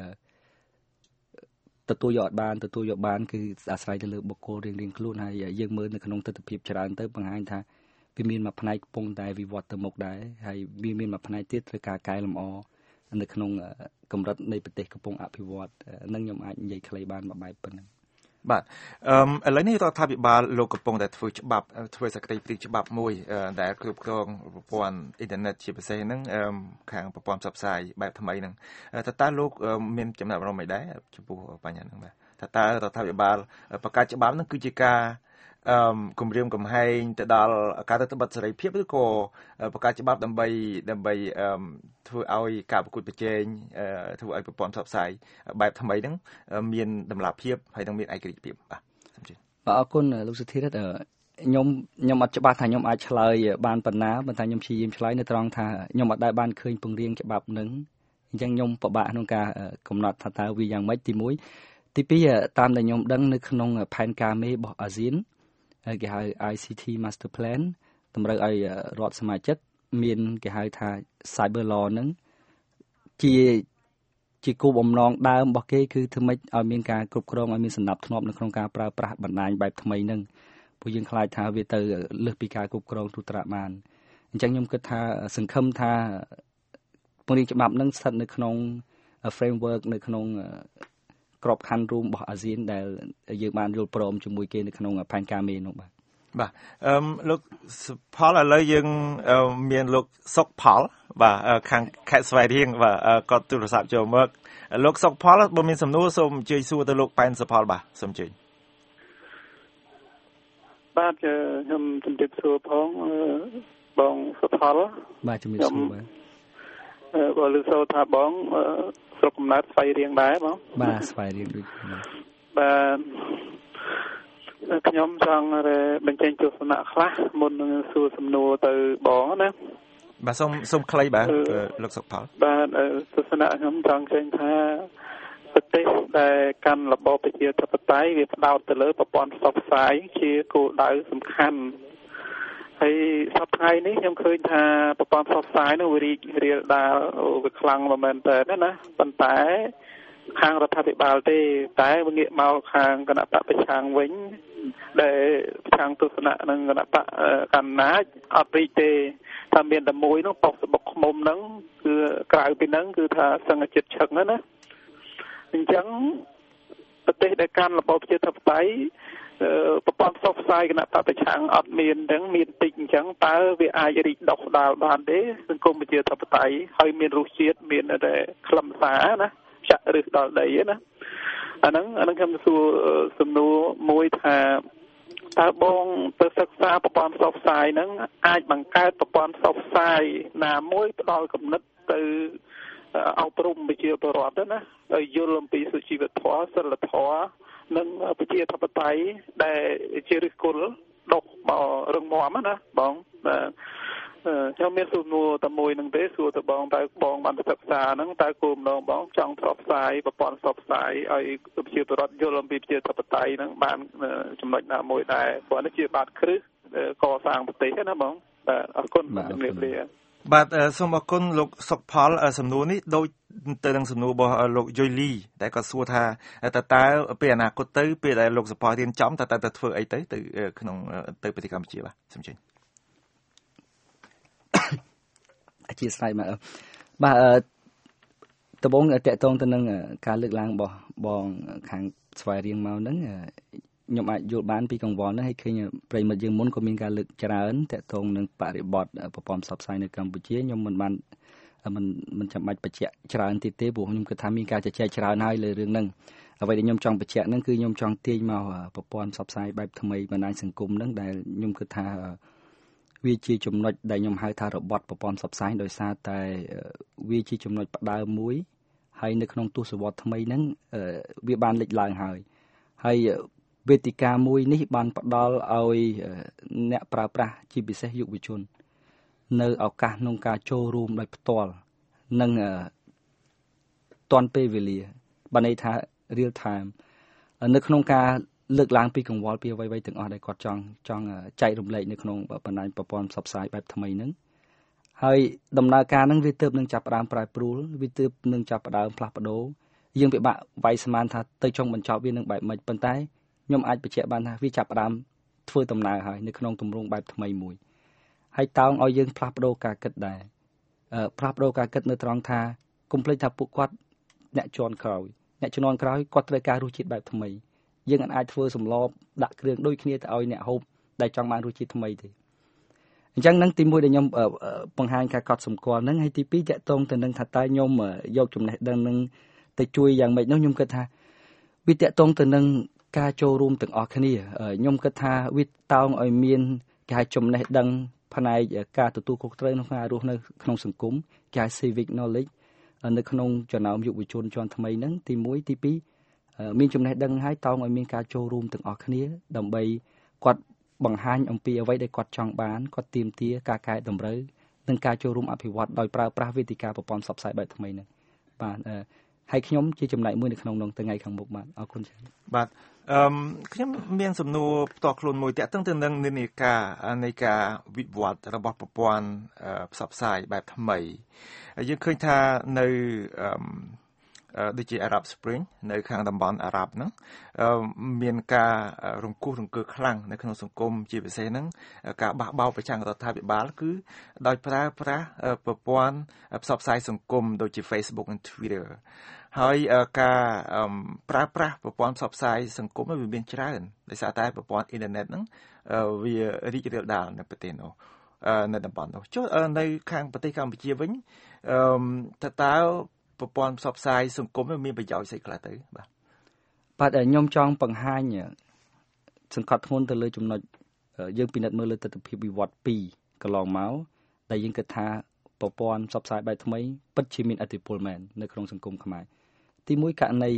ទទួលយកអត់បានទទួលយកបានគឺអាស្រ័យទៅលើបុគ្គលរៀងៗខ្លួនហើយយើងមើលនៅក្នុងទស្សនវិជ្ជាច្រើនទៅបង្ហាញថាវាមានមួយផ្នែកកំពុងតែវិវត្តទៅមុខដែរហើយវាមានមួយផ្នែកទៀតត្រូវការកែលម្អនៅក្នុងកម្រិតនៃប្រទេសកំពុងអភិវឌ្ឍនឹងខ្ញុំអាចនិយាយខ្លីបានមួយបែបប៉ុណ្ណឹងបាទអឺឥឡូវនេះរដ្ឋាភិបាលលោកកំពុងតែធ្វើច្បាប់ធ្វើសក្តិព្រីច្បាប់មួយដែលគ្រប់គ្រងប្រព័ន្ធអ៊ីនធឺណិតជាពិសេសហ្នឹងខាងប្រព័ន្ធផ្សព្វផ្សាយបែបថ្មីហ្នឹងតើតើលោកមានចំណាប់អារម្មណ៍អីដែរចំពោះបញ្ហាហ្នឹងបាទតើតើរដ្ឋាភិបាលបង្កើតច្បាប់ហ្នឹងគឺជាការអឺគម្រាមកំហែងទៅដល់ការទៅបិទសេរីភាពឬក៏បង្កើតច្បាប់ដើម្បីដើម្បីអឺធ្វើឲ្យការប្រកួតប្រជែងធ្វើឲ្យប្រព័ន្ធផ្សព្វផ្សាយបែបថ្មីហ្នឹងមានតម្លាភាពហើយនឹងមានឯករាជ្យភាពបាទសូមជឿបាទអរគុណលោកសុធីរិទ្ធខ្ញុំខ្ញុំអត់ច្បាស់ថាខ្ញុំអាចឆ្លើយបានប៉ុណ្ណាប៉ុន្តែខ្ញុំព្យាយាមឆ្លើយនៅត្រង់ថាខ្ញុំអត់ដែលបានឃើញពង្រៀងច្បាប់ហ្នឹងអញ្ចឹងខ្ញុំពិបាកក្នុងការកំណត់ថាតើវាយ៉ាងម៉េចទីមួយទីពីរតាមដែលខ្ញុំដឹងនៅក្នុងផែនការមេរបស់អាស៊ានគេហៅ I C T Master Plan តម្រូវឲ្យរដ្ឋសមាជិកមានគេហៅថា Cyber Law ហ្នឹងជាជាគោលបំណងដើមរបស់គេគឺធ្វើម៉េចឲ្យមានការគ្រប់គ្រងឲ្យមានសណ្ដាប់ធ្នាប់នៅក្នុងការប្រើប្រាស់បណ្ដាញបែបថ្មីហ្នឹងព្រោះយើងខ្លាចថាវាទៅលើសពីការគ្រប់គ្រងទូត្រាបានអញ្ចឹងខ្ញុំគិតថាសង្ឃឹមថាពង្រៀងច្បាប់ហ្នឹងស្ថិតនៅក្នុង framework នៅក្នុងក្របខ័ណ្ឌរួមរបស់អាស៊ានដែលយើងបានយល់ព្រមជាមួយគេនៅក្នុងផែនការមេនោះបាទបាទអឺលោកផលឥឡូវយើងមានលោកសុកផលបាទខាងខេត្តស្វាយរៀងបាទគាត់ទូរស័ព្ទចូលមកលោកសុកផលបើមានសំណួរសូមអញ្ជើញសួរទៅលោកប៉ែនសុផលបាទសូមអញ្ជើញបាទខ្ញុំជំរាបសួរផងបងសុផលបាទជំរាបសួរបាទអឺបើលោកសូថាបងស្រុកកំណើតស្វាយរៀងដែរបងបាទស្វាយរៀងដូចបាទខ្ញុំចង់បញ្ចេញទស្សនៈខ្លះមុននឹងសួរសំណួរទៅបងណាបាទសូមសូមខ្លីបាទលោកសុខផលបាទទស្សនៈខ្ញុំចង់ចេញថាប្រទេសដែលកាន់របបប្រជាធិបតេយ្យវាផ្ដោតទៅលើប្រព័ន្ធផ្សព្វផ្សាយជាគោលដៅសំខាន់ហើយសប្តាហ៍នេះខ្ញុំឃើញថាប្រព័ន្ធផ្សព្វផ្សាយនោះវារីករាលដាលវាខ្លាំងមែនតើណាប៉ុន្តែខាងរដ្ឋាភិបាលទេតែវាងាកមកខាងគណៈបកប្រឆាំងវិញដែលប្រឆាំងទស្សនៈនឹងគណៈបកកណ្ដាលអត់រីកទេថាមានតែមួយនោះប៉ុកស្បុកខ្មុំហ្នឹងគឺក្រៅពីហ្នឹងគឺថាសង្កចិត្តឈឹងណាអញ្ចឹងប្រទេសដែលកាន់របបប្រជាធិបតេយ្យប្រព័ន្ធផ្សព្វផ្សាយគណៈបកប្រឆាំងអត់មានទាំងមានតិចអញ្ចឹងតើវាអាចរីកដុះដាលបានទេសង្គមប្រជាធិបតេយ្យហើយមានរសជាតិមានតែខ្លឹមសារណាចាក់ឫសដល់ដីណាអាហ្នឹងអាហ្នឹងខ្ញុំសួរសំណួរមួយថាតើបងទៅសិក្សាប្រព័ន្ធផ្សព្វផ្សាយហ្នឹងអាចបង្កើតប្រព័ន្ធផ្សព្វផ្សាយណាមួយផ្ដល់គំនិតទៅអប់រំប្រជាពលរដ្ឋណាឲ្យយល់អំពីសុជីវធម៌សិលធម៌និងប្រជាធិបតេយ្យដែលជាឫសគល់ដុះមករឹងមាំណាបងបាទខ្ញុំមានសំណួរតែមួយនឹងទេសួរទៅបងតើបងបានសិក្សាហ្នឹងតើគោលបំណងបងចង់ផ្សព្វផ្សាយប្រព័ន្ធផ្សព្វផ្សាយឲ្យប្រជាពលរដ្ឋយល់អំពីប្រជាធិបតេយ្យហ្នឹងបានចំណុចណាមួយដែរព្រោះនេះជាបាតគ្រឹះកសាងប្រទេសណាបងបាទអរគុណជំរាបលាបាទសូមអរគុណលោកសុកផលសំណួរនេះដូចទៅនឹងសំណួររបស់លោកយុយលីដែលគាត់សួរថាតើតើពេលអនាគតទៅពេលដែលលោកសុផលរៀនចំតើតើទៅធ្វើអីទៅទៅក្នុងទៅប្រទេសកម្ពុជាបាទសូមជឿអធិស្ឋានមកបាទតបងតកតងទៅនឹងការលើកឡើងរបស់បងខាងស្វាយរៀងមកហ្នឹងខ្ញុំអាចយល់បានពីកង្វល់នេះហើយឃើញប្រិយមិត្តយើងមុនក៏មានការលើកច្រើនតាក់ទងនឹងបរិបទប្រព័ន្ធផ្សព្វផ្សាយនៅកម្ពុជាខ្ញុំមិនបានមិនមិនចាំបាច់បញ្ជាក់ច្រើនទៀតទេព្រោះខ្ញុំគិតថាមានការជជែកច្រើនហើយលើរឿងហ្នឹងអ្វីដែលខ្ញុំចង់បញ្ជាក់ហ្នឹងគឺខ្ញុំចង់ទាញមកប្រព័ន្ធផ្សព្វផ្សាយបែបថ្មីបណ្ដាញសង្គមហ្នឹងដែលខ្ញុំគិតថាវាជាចំណុចដែលខ្ញុំហៅថារបត់ប្រព័ន្ធផ្សព្វផ្សាយដោយសារតែវាជាចំណុចផ្ដើមមួយហើយនៅក្នុងទស្សវត្សថ្មីហ្នឹងវាបានលេចឡើងហើយហើយវេទិកាមួយនេះបានផ្ដល់ឲ្យអ្នកប្រើប្រាស់ជាពិសេសយុវជននៅឱកាសក្នុងការចូលរួមដោយផ្ទាល់និងទាន់ពេលវេលាបានន័យថា real time នៅក្នុងការលើកឡើងពីកង្វល់ពីអ្វីៗទាំងអស់ដែលគាត់ចង់ចង់ចែករំលែកនៅក្នុងបណ្ដាញប្រព័ន្ធផ្សព្វផ្សាយបែបថ្មីហ្នឹងហើយដំណើរការហ្នឹងវាទើបនឹងចាប់ផ្ដើមប្រែប្រួលវាទើបនឹងចាប់ផ្ដើមផ្លាស់ប្ដូរយើងពិបាកវាយស្មានថាទៅចុងបញ្ចប់វានឹងបែបម៉េចប៉ុន្តែខ្ញុំអាចបញ្ជាក់បានថាវាចាប់ផ្ដើមធ្វើដំណើរហើយនៅក្នុងទម្រង់បែបថ្មីមួយហើយតោងឲ្យយើងផ្លាស់ប្ដូរការគិតដែរអឺផ្លាស់ប្ដូរការគិតនៅត្រង់ថាកុំភ្លេចថាពួកគាត់អ្នកជាន់ក្រោយអ្នកជំនាន់ក្រោយគាត់ត្រូវការរសជាតិបែបថ្មីយើងអាចធ្វើសម្លដាក់គ្រឿងដូចគ្នាទៅឲ្យអ្នកហូបដែលចង់បានរសជាតិថ្មីទេអញ្ចឹងនឹងទីមួយដែលខ្ញុំបង្ហាញការកត់សម្គាល់ហ្នឹងហើយទីពីរតកតងទៅនឹងថាតើខ្ញុំយកចំណេះដឹងនឹងទៅជួយយ៉ាងម៉េចនោះខ្ញុំគិតថាវាតកតងទៅនឹងការចូលរួមទាំងអស់គ្នាខ្ញុំគិតថាវាតោងឲ្យមានគេហៅចំណេះដឹងផ្នែកការទទួលខុសត្រូវក្នុងការរស់នៅក្នុងសង្គមគេហៅ civic knowledge នៅក្នុងចំណោមយុវជនជាន់ថ្មីហ្នឹងទីមួយទីពីរមានចំណេះដឹងហើយតោងឲ្យមានការចូលរួមទាំងអស់គ្នាដើម្បីគាត់បង្ហាញអំពីអ្វីដែលគាត់ចង់បានគាត់ទាមទារការកែតម្រូវនិងការចូលរួមអភិវឌ្ឍដោយប្រើប្រាស់វេទិកាប្រព័ន្ធផ្សព្វផ្សាយបែបថ្មីហ្នឹងបាទហើយខ្ញុំជាចំណែកមួយនៅក្នុងនោះថ្ងៃខាងមុខបាទអរគុណច្រើនបាទអឺខ្ញុំមានសំណួរផ្ទាល់ខ្លួនមួយតាក់ទងទៅនឹងនិន្នាការនៃការវិវត្តរបស់ប្រព័ន្ធផ្សព្វផ្សាយបែបថ្មីយើងឃើញថានៅអឺដូចជា Arab Spring នៅខាងតំបន់អារ៉ាប់ហ្នឹងមានការរង្គោះរង្គើខ្លាំងនៅក្នុងសង្គមជាពិសេសហ្នឹងការបះបោរប្រឆាំងរដ្ឋាភិបាលគឺដោយប្រើប្រាស់ប្រព័ន្ធផ្សព្វផ្សាយសង្គមដូចជា Facebook និង Twitter ហើយការប្រើប្រាស់ប្រព័ន្ធផ្សព្វផ្សាយសង្គមវាមានច្រើនដោយសារតែប្រព័ន្ធអ៊ីនធឺណិតហ្នឹងវារីករាលដាលនៅប្រទេសនោះនៅតំបន់នោះចុះនៅខាងប្រទេសកម្ពុជាវិញតើតើប្រព័ន្ធផ្សព្វផ្សាយសង្គមមានប្រយោជន៍ស្អីខ្លះទៅបាទបាទខ្ញុំចង់បង្ហាញសង្កត់ធ្ងន់ទៅលើចំណុចយើងពិនិត្យមើលលើទស្សនវិជ្ជាវិវត្តពីរកន្លងមកដែលយើងគិតថាប្រព័ន្ធផ្សព្វផ្សាយបែបថ្មីពិតជាមានឥទ្ធិពលមែននៅក្នុងសង្គមខ្មែរទីមួយករណី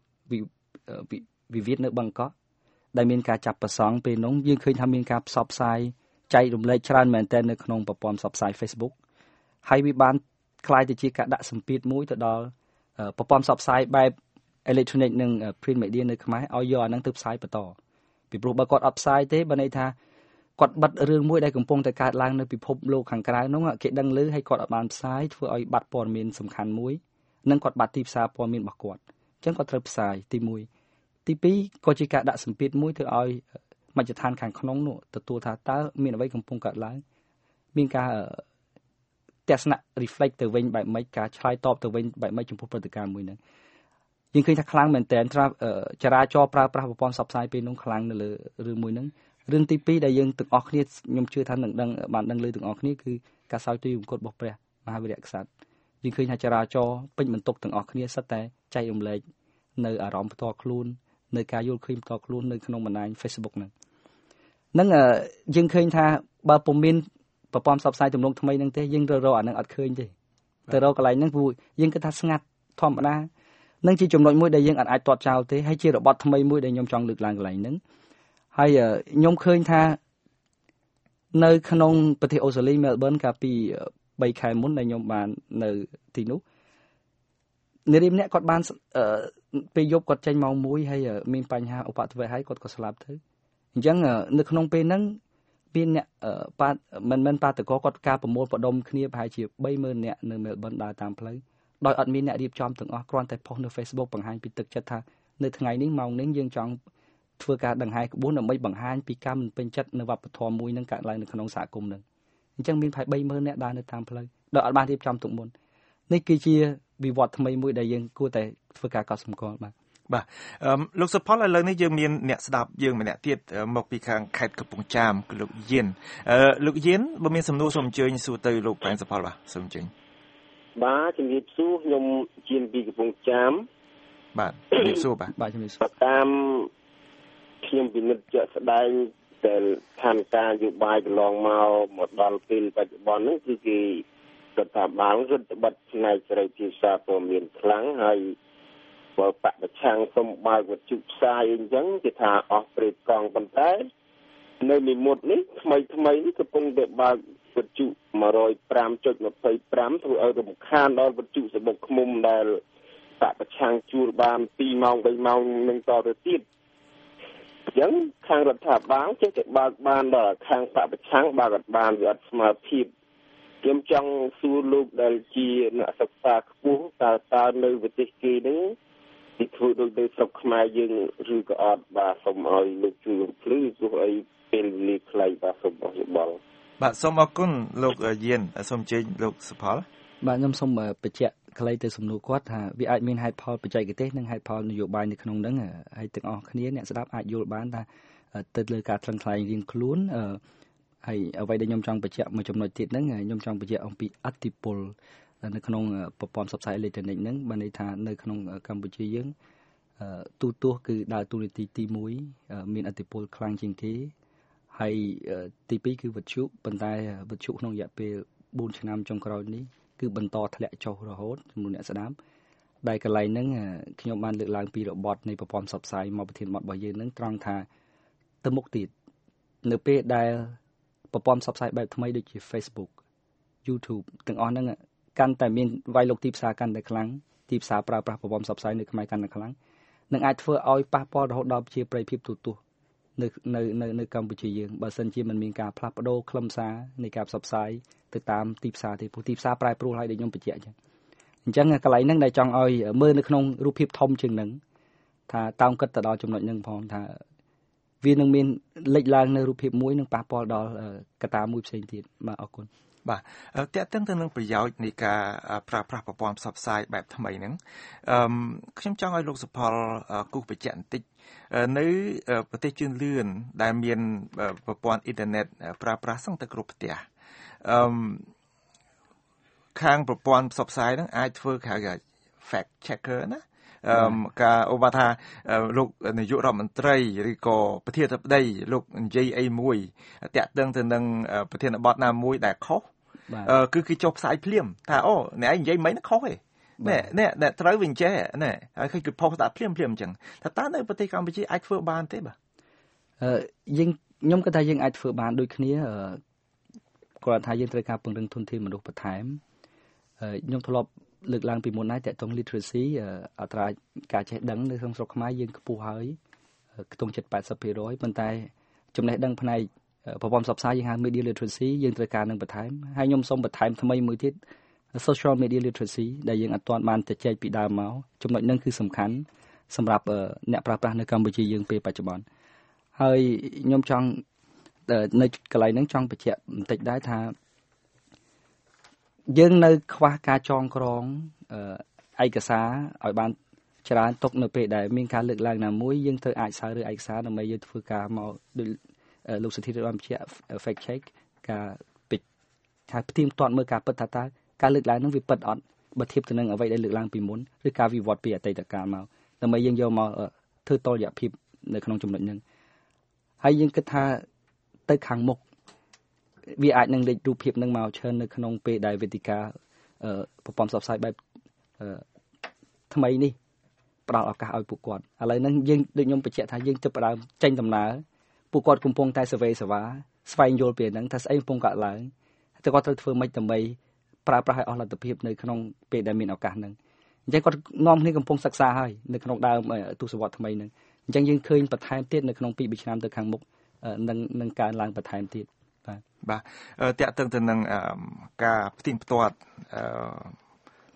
វិវាទនៅបឹងកក់ដែលមានការចាប់ប្រសង់ពេលនោះយើងឃើញថាមានការផ្សព្វផ្សាយចែករំលែកច្រើនមែនទែននៅក្នុងប្រព័ន្ធផ្សព្វផ្សាយ Facebook ហើយវាបានคล้ายទៅជាការដាក់សម្ពាធមួយទៅដល់ប្រព័ន្ធផ្សព្វផ្សាយបែប electronic និង print media នៅខ្មែរឲ្យយកអាហ្នឹងទៅផ្សាយបន្តពីព្រោះបើគាត់អត់ផ្សាយទេបើន័យថាគាត់បិទរឿងមួយដែលកំពុងតែកើតឡើងនៅពិភពលោកខាងក្រៅនោះគេដឹងឮហើយគាត់អត់បានផ្សាយធ្វើឲ្យបាត់ព័ត៌មានសំខាន់មួយនិងគាត់បាត់ទីផ្សារព័ត៌មានរបស់គាត់អញ្ចឹងគាត់ត្រូវផ្សាយទីមួយទីពីរក៏ជាការដាក់សម្ពាធមួយទៅឲ្យមជ្ឈដ្ឋានខាងក្នុងនោះទទួលថាតើមានអ្វីកំពុងកើតឡើងមានការទស្សនៈ reflect ទៅវិញបែបម៉េចការឆ្លើយតបទៅវិញបែបម៉េចចំពោះព្រឹត្តិការណ៍មួយហ្នឹងយើងឃើញថាខ្លាំងមែនតើចរាចរប្រើប្រាស់ប្រព័ន្ធផ្សព្វផ្សាយពេលនោះខ្លាំងនៅលើរឿងមួយហ្នឹងរឿងទីពីរដែលយើងទាំងអស់គ្នាខ្ញុំជឿថានឹងដឹងបានដឹងលើទាំងអស់គ្នាគឺការសោយទិវង្គតរបស់ព្រះមហាវីរក្សត្រយើងឃើញថាចរាចរពេញបន្ទុកទាំងអស់គ្នាសិតតែចែករំលែកនៅអារម្មណ៍ផ្ទាល់ខ្លួននៅការយល់ឃើញផ្ទាល់ខ្លួននៅក្នុងបណ្ដាញ Facebook ហ្នឹងហ្នឹងយើងឃើញថាបើពុំមានប្រព័ន្ធផ្សព្វផ្សាយទំនងថ្មីហ្នឹងទេយើងរកអាហ្នឹងអត់ឃើញទេទៅរកកន្លែងហ្នឹងព្រោះយើងគិតថាស្ងាត់ធម្មតានឹងជាចំណុចមួយដែលយើងអាចទាត់ចោលទេហើយជារបត់ថ្មីមួយដែលខ្ញុំចង់លើកឡើងកន្លែងហ្នឹងហើយខ្ញុំឃើញថានៅក្នុងប្រទេសអូស្ត្រាលី Melbourne កាលពីបីខែមុនដែលខ្ញុំបាននៅទីនោះនារីម្នាក់គាត់បានពេលយប់គាត់ចេញម៉ោងមួយហើយមានបញ្ហាឧបទ្ទវេហើយគាត់ក៏ស្លាប់ទៅអញ្ចឹងនៅក្នុងពេលហ្នឹងមានអ្នកប៉ាមិនមែនបាតកោគាត់ការប្រមូលផ្ដុំគ្នាប្រហែលជា បីម៉ឺន នាក់នៅ Melbourne ដើរតាមផ្លូវដោយអត់មានអ្នករៀបចំទាំងអស់គ្រាន់តែផុសនៅ Facebook បង្ហាញពីទឹកចិត្តថានៅថ្ងៃនេះម៉ោងនេះយើងចង់ធ្វើការដង្ហែក្បួនដើម្បីបង្ហាញពីការមិនពេញចិត្តនៅវប្បធម៌មួយនឹងកើតឡើងនៅក្នុងសហគមន៍នឹងអញ្ចឹងមានប្រហែល បីម៉ឺន នាក់ដើរនៅតាមផ្លូវដោយអត់បានរៀបចំទុកមុននេះគឺជាវិវត្តថ្មីមួយដែលយើងគួរតែធ្វើការកត់សម្គាល់បាទបាទអឺលោកសុផលឥឡូវនេះយើងមានអ្នកស្ដាប់យើងម្នាក់ទៀតមកពីខាងខេត្តកំពង់ចាមគឺលោកយៀនអឺលោកយៀនបើមានសំណួរសូមអញ្ជើញសួរទៅលោកប៉ែនសុផលបាទសូមអញ្ជើញបាទជំរាបសួរខ្ញុំជាពីកំពង់ចាមបាទជំរាបសួរបាទបាទជំរាបសួរតាមខ្ញុំពិនិត្យជាក់ស្ដែងដែលឋានការនយោបាយកន្លងមកមកដល់ពេលបច្ចុប្បន្នហ្នឹងគឺគេរដ្ឋាភិបាលរដ្ឋបတ်ផ្នែកសេរីភាពសារព័ត៌មានខ្លាំងហើយបើបពប្រឆាំងសុំបើកវត្ថុផ្សាយអីចឹងគេថាអស់ព្រេតកង់ប៉ុន្តែនៅនិមិត្តនេះថ្មីថ្មីនេះកំពុងតែបើកវត្ថុ một không năm chấm hai lăm ធ្វើឲ្យរំខានដល់វត្ថុសបុកឃ្មុំដែលបពប្រឆាំងជួលបានពីរម៉ោងបីម៉ោងនឹងតទៅទៀតអញ្ចឹងខាងរដ្ឋាភិបាលចេះតែបើកបានដល់ខាងបពប្រឆាំងបើកអត់បានវាអត់ស្មើភាពខ្ញុំចង់សួរលោកដែលជាអ្នកសិក្សាខ្ពស់តើតើនៅប្រទេសគេនេះទីធ្វើដូចទៅស្រុកខ្មែរយើងឬក៏អត់បាទសូមឲ្យលោកជួយរំលឹកទោះអីពេលវេលាខ្លីបាទសូមអរគុណបាទសូមអរគុណលោកយៀនសូមជើញលោកសុផលបាទខ្ញុំសូមបញ្ជាក់ខ្លីទៅសំណួរគាត់ថាវាអាចមានហេតុផលបច្ចេកទេសនិងហេតុផលនយោបាយនៅក្នុងហ្នឹងហើយទាំងអស់គ្នាអ្នកស្ដាប់អាចយល់បានថាទៅលើការថ្លឹងថ្លែងរៀងខ្លួនហើយអ្វីដែលខ្ញុំចង់បញ្ជាក់មួយចំណុចទៀតហ្នឹងខ្ញុំចង់បញ្ជាក់អំពីអធិបុលនៅក្នុងប្រព័ន្ធផ្សព្វផ្សាយអេឡិចត្រូនិកហ្នឹងបានន័យថានៅក្នុងកម្ពុជាយើងទូទស្សន៍គឺដើរតួនាទីទីមួយមានអធិបុលខ្លាំងជាងគេហើយទីពីរគឺវិទ្យុប៉ុន្តែវិទ្យុក្នុងរយៈពេលបួនឆ្នាំចុងក្រោយនេះគឺបន្តធ្លាក់ចុះរហូតចំនួនអ្នកស្ដាប់ដែលកន្លែងហ្នឹងខ្ញុំបានលើកឡើងពីរបត់នៃប្រព័ន្ធផ្សព្វផ្សាយមកប្រធានបទរបស់យើងហ្នឹងត្រង់ថាទៅមុខទៀតនៅពេលដែលប្រព័ន្ធផ្សព្វផ្សាយបែបថ្មីដូចជា Facebook YouTube ទាំងអស់ហ្នឹងកាន់តែមានវាយលុកទីផ្សារកាន់តែខ្លាំងទីផ្សារប្រើប្រាស់ប្រព័ន្ធផ្សព្វផ្សាយនៅខ្មែរកាន់តែខ្លាំងនឹងអាចធ្វើឲ្យប៉ះពាល់រហូតដល់ប្រជាប្រិយភាពទូទៅនៅនៅនៅនៅកម្ពុជាយើងបើសិនជាមិនមានការផ្លាស់ប្ដូរខ្លឹមសារនៃការផ្សព្វផ្សាយទៅតាមទីផ្សារទេព្រោះទីផ្សារប្រែប្រួលហើយដូចខ្ញុំបញ្ជាក់អញ្ចឹងអញ្ចឹងកន្លែងហ្នឹងដែលចង់ឲ្យមើលនៅក្នុងរូបភាពធំជាងហ្នឹងថាតោងគិតទៅដល់ចំណុចហ្នឹងផងថាវានឹងមានលេចឡើងនៅរូបភាពមួយនឹងប៉ះពាល់ដល់កត្តាមួយផ្សេងទៀតបាទអរគុណបាទតើតើទៅនឹងប្រយោជន៍នៃការប្រើប្រាស់ប្រព័ន្ធផ្សព្វផ្សាយបែបថ្មីហ្នឹងអឺខ្ញុំចង់ឲ្យលោកសុផលគូសបញ្ជាក់បន្តិចនៅប្រទេសជឿនលឿនដែលមានប្រព័ន្ធអ៊ីនធឺណិតប្រើប្រាស់សឹងតែគ្រប់ផ្ទះអឺខាងប្រព័ន្ធផ្សព្វផ្សាយហ្នឹងអាចធ្វើគេហៅ fact checker ណាអឺការឧបមាថាលោកនាយករដ្ឋមន្ត្រីឬក៏ប្រធានាធិបតីលោកនិយាយអីមួយតាក់ទងទៅនឹងប្រធានបទណាមួយដែលខុសគឺគឺចុះផ្សាយភ្លាមថាអូអ្នកឯងនិយាយមិនខុសទេនេះនេះអ្នកត្រូវវិញចេះណែហើយឃើញគឺផុសដាក់ភ្លាមភ្លាមអញ្ចឹងថាតើនៅប្រទេសកម្ពុជាអាចធ្វើបានទេបាទអឺយើងខ្ញុំគិតថាយើងអាចធ្វើបានដូចគ្នាគាត់ថាយើងត្រូវការពង្រឹងធនធានមនុស្សបន្ថែមខ្ញុំធ្លាប់លើកឡើងពីមុនហើយតើតង literacy អត្រាការចេះដឹងនៅក្នុងស្រុកខ្មែរយើងខ្ពស់ហើយខ្ទង់ជិត 八十ភាគរយ ប៉ុន្តែចំណេះដឹងផ្នែកប្រព័ន្ធផ្សព្វផ្សាយយើងហៅ media literacy យើងត្រូវការនឹងបន្ថែមហើយខ្ញុំសូមបន្ថែមថ្មីមួយទៀត social media literacy ដែលយើងអត់ទាន់បានជជែកពីដើមមកចំណុចហ្នឹងគឺសំខាន់សម្រាប់អ្នកប្រើប្រាស់នៅកម្ពុជាយើងពេលបច្ចុប្បន្នហើយខ្ញុំចង់នៅកន្លែងហ្នឹងចង់បញ្ជាក់បន្តិចដែរថាយើងនៅខ្វះការចងក្រងឯកសារឲ្យបានច្រើនទុកនៅពេលដែលមានការលើកឡើងណាមួយយើងត្រូវអាចសារឬឯកសារដើម្បីយើងធ្វើការមកដូចលោកសិទ្ធិបានបញ្ជាក់ fact check ការពិតថាផ្ទៀងផ្ទាត់មើលការពិតថាតើការលើកឡើងហ្នឹងវាពិតអត់បើធៀបទៅនឹងអ្វីដែលលើកឡើងពីមុនឬការវិវត្តពីអតីតកាលមកដើម្បីយើងយកមកធ្វើតលយៈភាពនៅក្នុងចំណុចហ្នឹងហើយយើងគិតថាទៅខាងមុខវាអាចនឹងលេចរូបភាពនឹងមកច្រើននៅក្នុងពេលដែលវេទិកាប្រព័ន្ធផ្សព្វផ្សាយបែបថ្មីនេះផ្ដល់ឱកាសឲ្យពួកគាត់ឥឡូវហ្នឹងយើងដូចខ្ញុំបញ្ជាក់ថាយើងចាប់ផ្ដើមចេញដំណើរពួកគាត់កំពុងតែ survey សេវាស្វែងយល់ពីហ្នឹងថាស្អីកំពុងកើតឡើងតែគាត់ត្រូវធ្វើម៉េចដើម្បីប្រើប្រាស់ឲ្យអស់លទ្ធភាពនៅក្នុងពេលដែលមានឱកាសហ្នឹងអញ្ចឹងគាត់នាំគ្នាកំពុងសិក្សាហើយនៅក្នុងដើមទស្សវត្សថ្មីហ្នឹងអញ្ចឹងយើងឃើញបន្ថែមទៀតនៅក្នុងពីរបីឆ្នាំទៅខាងមុខនឹងនឹងកើនឡើងបន្ថែមទៀតបាទបាទតាក់ទងទៅនឹងការផ្ទៀងផ្ទាត់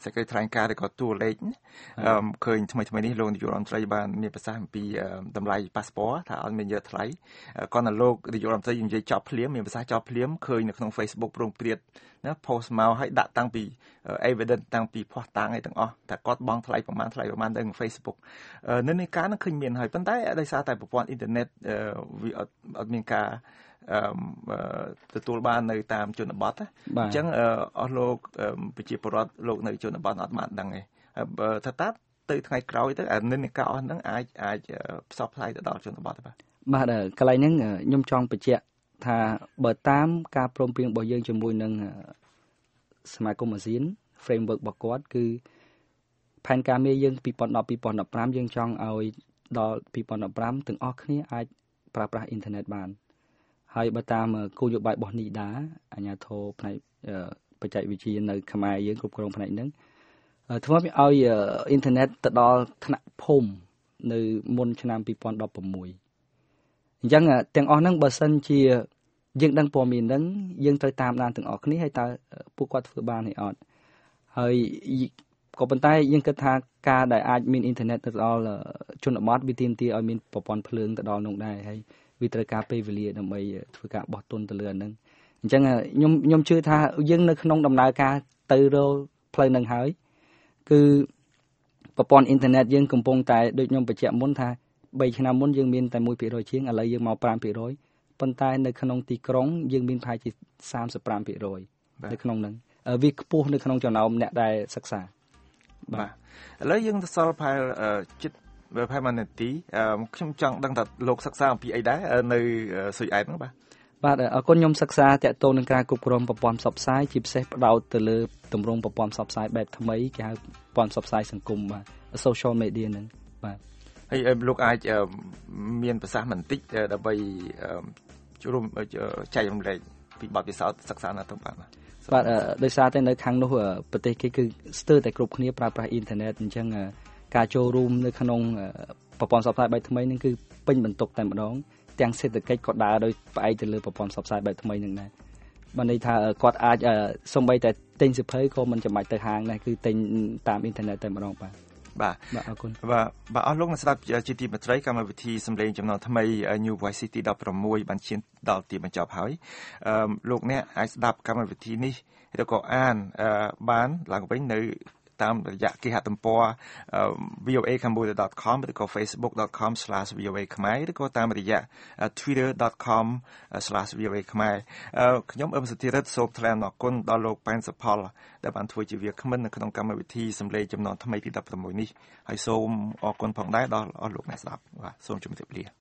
សេចក្តីថ្លែងការណ៍ឬក៏តួលេខអឺឃើញថ្មីថ្មីនេះលោកនាយករដ្ឋមន្ត្រីបានមានប្រសាសន៍អំពីតម្លៃប៉ាសពតថាអត់មានយកថ្លៃគាត់ថាលោកនាយករដ្ឋមន្ត្រីនិយាយចប់ភ្លាមមានប្រសាសន៍ចប់ភ្លាមឃើញនៅក្នុង Facebook ប្រងព្រាតណា post មកឲ្យដាក់តាំងពី evidence តាំងពីភ័ស្តុតាងអីទាំងអស់តែគាត់បង់ថ្លៃប្រមាណថ្លៃប្រមាណទៅក្នុង Facebook នៅនៃការនឹងឃើញមានហើយប៉ុន្តែដោយសារតែប្រព័ន្ធអ៊ីនធឺណិតវាអត់អត់មានការអឺទទួលបាននៅតាមជនបទអញ្ចឹងអស់លោកប្រជាពលរដ្ឋលោកនៅជនបទអត់បានដឹងទេថាតើទៅថ្ងៃក្រោយទៅអានិន្នាការអស់ហ្នឹងអាចអាចផ្សព្វផ្សាយទៅដល់ជនបទបាទបាទកន្លែងហ្នឹងខ្ញុំចង់បញ្ជាក់ថាបើតាមការព្រមព្រៀងរបស់យើងជាមួយនឹងសមាគមអាស៊ាន framework របស់គាត់គឺផែនការងារយើងពី2010 2015យើងចង់ឲ្យដល់2015ទាំងអស់គ្នាអាចប្រើប្រាស់អ៊ីនធឺណិតបានហើយបើតាមគោលនយោបាយរបស់នីដាអាជ្ញាធរផ្នែកបច្ចេកវិទ្យានៅខ្មែរយើងគ្រប់គ្រងផ្នែកហ្នឹងធ្វើឲ្យអ៊ីនធឺណិតទៅដល់ថ្នាក់ភូមិនៅមុនឆ្នាំ2016អញ្ចឹងទាំងអស់ហ្នឹងបើសិនជាយើងដឹងព័ត៌មានហ្នឹងយើងត្រូវតាមដានទាំងអស់គ្នាហើយតើពួកគាត់ធ្វើបានឬអត់ហើយក៏ប៉ុន្តែយើងគិតថាការដែលអាចមានអ៊ីនធឺណិតទៅដល់ជនបទវាទាមទារឲ្យមានប្រព័ន្ធភ្លើងទៅដល់នោះដែរហើយវាត្រូវការពេលវេលាដើម្បីធ្វើការបោះទុនទៅលើអាហ្នឹងអញ្ចឹងខ្ញុំខ្ញុំជឿថាយើងនៅក្នុងដំណើរការទៅរកផ្លូវហ្នឹងហើយគឺប្រព័ន្ធអ៊ីនធឺណិតយើងកំពុងតែដូចខ្ញុំបញ្ជាក់មុនថា3ឆ្នាំមុនយើងមានតែone percentជាងឥឡូវយើងមកfive percentប៉ុន្តែនៅក្នុងទីក្រុងយើងមានប្រហែលជាthirty-five percentនៅក្នុងហ្នឹងវាខ្ពស់នៅក្នុងចំណោមអ្នកដែលសិក្សាបាទឥឡូវយើងទៅសល់ផែលជិតផែលមួយនាទីខ្ញុំចង់ដឹងថាលោកសិក្សាអំពីអីដែរនៅស៊ុយអែតហ្នឹងបាទបាទអរគុណខ្ញុំសិក្សាតាក់ទងនឹងការគ្រប់គ្រងប្រព័ន្ធផ្សព្វផ្សាយជាពិសេសផ្ដោតទៅលើទម្រង់ប្រព័ន្ធផ្សព្វផ្សាយបែបថ្មីគេហៅប្រព័ន្ធផ្សព្វផ្សាយសង្គមបាទ social media ហ្នឹងបាទហើយលោកអាចមានប្រសាសន៍បន្តិចដើម្បីជួមចែករំលែកពីបទពិសោធន៍សិក្សានៅទៅបាទបាទដោយសារតែនៅខាងនោះប្រទេសគេគឺស្ទើរតែគ្រប់គ្នាប្រើប្រាស់អ៊ីនធឺណិតអញ្ចឹងការចូលរួមនៅក្នុងប្រព័ន្ធផ្សព្វផ្សាយបែបថ្មីហ្នឹងគឺពេញបន្ទុកតែម្ដងទាំងសេដ្ឋកិច្ចក៏ដើរដោយផ្អែកទៅលើប្រព័ន្ធផ្សព្វផ្សាយបែបថ្មីហ្នឹងដែរបានន័យថាគាត់អាចសូម្បីតែទិញសៀវភៅក៏មិនចាំបាច់ទៅហាងដែរគឺទិញតាមអ៊ីនធឺណិតតែម្ដងបាទបាទបាទអរគុណបាទបាទអស់លោកអ្នកស្ដាប់ជាទីមេត្រីកម្មវិធីសម្លេងចំណងថ្មី New Voice City sixteenបានឈានដល់ទីបញ្ចប់ហើយអឺលោកអ្នកអាចស្ដាប់កម្មវិធីនេះឬក៏អានបានឡើងវិញនៅតាមរយៈគេហទំព័រ v o a cambodia dot com ឬក៏ facebook dot com slash v o a khmer ឬក៏តាមរយៈ twitter dot com slash v o a khmer ខ្ញុំអឹមសុធិរិទ្ធសូមថ្លែងអំណរគុណដល់លោកប៉ែនសុផលដែលបានធ្វើជាវាគ្មិននៅក្នុងកម្មវិធីសម្លេងចំណងថ្មីទីsixteenនេះហើយសូមអរគុណផងដែរដល់អស់លោកអ្នកស្ដាប់បាទសូមជម្រាបលា